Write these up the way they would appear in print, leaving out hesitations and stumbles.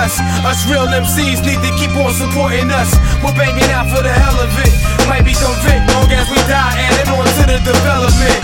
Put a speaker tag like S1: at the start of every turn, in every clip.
S1: us. Us real MCs need to keep on supporting us. We're banging out for the hell of it. Might become Vic, long as we die, adding on to the development.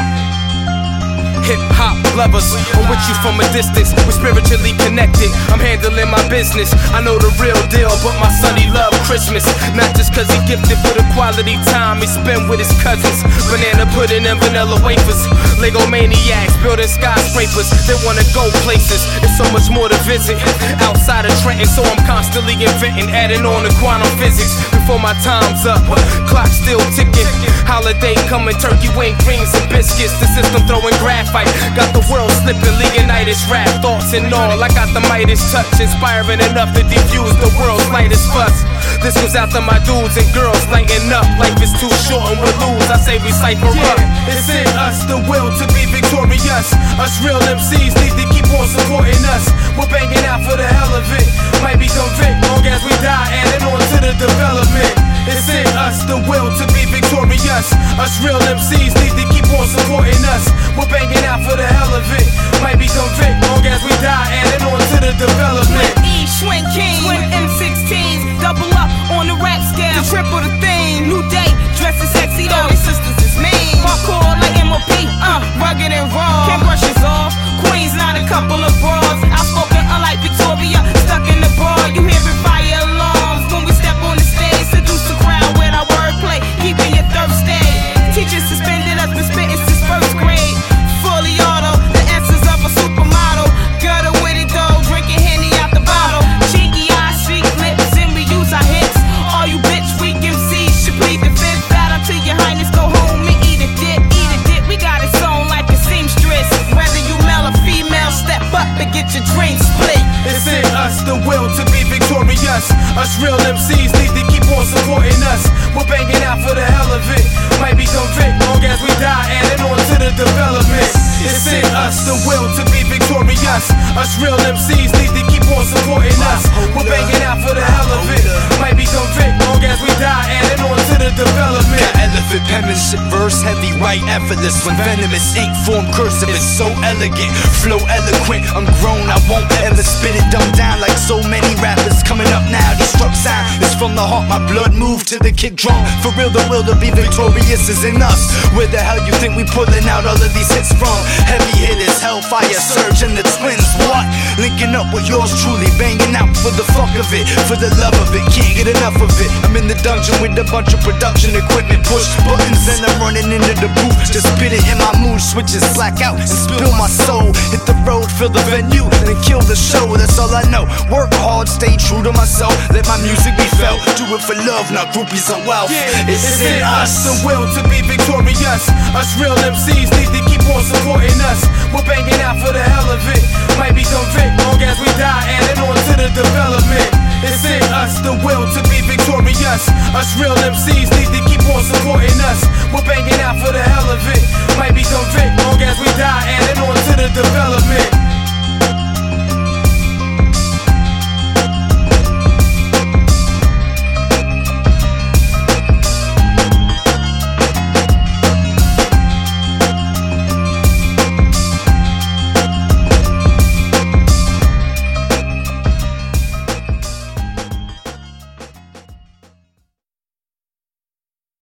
S1: Hip-hop lovers, I'm with you from a distance. We're spiritually connected, I'm handling my business. I know the real deal, but my son, he love Christmas. Not just cause he gifted for the quality time he spend with his cousins. Banana pudding and vanilla wafers. Lego maniacs building skyscrapers. They wanna go places, there's so much more to visit outside of Trenton, so I'm constantly inventing, adding on to quantum physics. Before my time's up, clock still ticking. Holiday coming, turkey wing, greens and biscuits. The system throwing graphite, got the world slipping. Leonidas rap, thoughts and all. I got the Midas touch, inspiring enough to diffuse the world's lightest fuss. This goes out to my dudes and girls, lighten up. Life is too short and we'll lose, I say we cipher up. It's in us, the will to be victorious. Us real MCs need to keep on supporting us. We're banging out for the hell of it. Might become Vic, long as we die, adding on to the development. It's in us, the will to be victorious. Us real MCs need to keep on supporting us. We're banging out for the hell of it. Might become Vic, long as we die, adding on to the development.
S2: Swing E, swing King, swing M16s, double up on the rap scale, the triple the thing. New day, dressing sexy, all these sisters is mean. Hardcore like MOP, rugged and raw. Can't brush us off, Queens not a couple of bras. Outspoken unlike Victoria, stuck in the bar. You hearing fire alarms when we step on the stage. Seduce the crowd with our wordplay, keeping you thirsty. Teachers suspended us, been spitting since first grade. Fully auto, the essence of a supermodel. Gutter with it though, drinking Henny out the bottle. Cheeky eyes, sweet lips, and we use our hits. All you bitch weak MCs should plead the fifth. Battle to your highness, go home and eat a dip, eat a dip. We got it sewn like a seamstress. Whether you male or female, step up and get your dreams split.
S1: It's in us, the will to be victorious. Us real MCs need to keep on supporting us. We're banging out for the hell of it. Might become Vic, long as we die, adding on to the development. It's in us, the will to be victorious. Us real MCs need to keep on supporting us. We're banging out for the hell of it. Might become Vic, long as we die, adding on to the development.
S3: Got elephant penmanship, verse heavy, right effortless. When venomous ink form cursive, it's so elegant, flow eloquent. I'm grown, I won't ever spit it dumbed down like so many rappers coming up now. These struck sound is from the heart, my blood moved to the kick drum. For real, the will to be victorious is in us. Where the hell you think we pulling out all of these hits from? Heavy hitters, Hellfire, Surge, and the Twins. What? Linking up with yours truly, banging out for the fuck of it, for the love of it, can't get enough of it. I'm in the dungeon with a bunch of production equipment, push buttons and I'm running into the booth. Just spit it in my mood switches, black out and spill my soul. Hit the road, fill the venue, then kill the show. That's all I know. Work hard, stay true to myself, let my music be felt. Do it for love, not groupies or wealth.
S1: It's in us, the will to be victorious. Us real MCs need to keep on supporting us. We're banging out for the hell of it. Might become Vic, long as we die, adding on to the development. It's in us, the will to be victorious. Us real MCs need to keep on supporting us. We're banging out for the hell of it. Might become Vic, long as we die, adding on to the development.